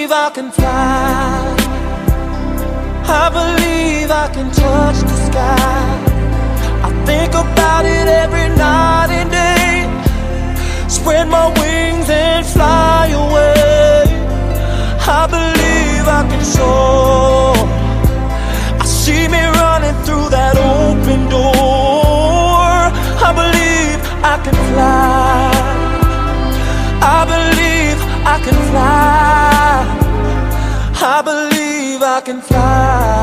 believe I can fly. I believe I can touch the sky. I think about it every night and day. Spread my wings and fly away. I believe I can soar. I see me running through that open door. I believe I can fly. I believe I can fly. I believe I can fly.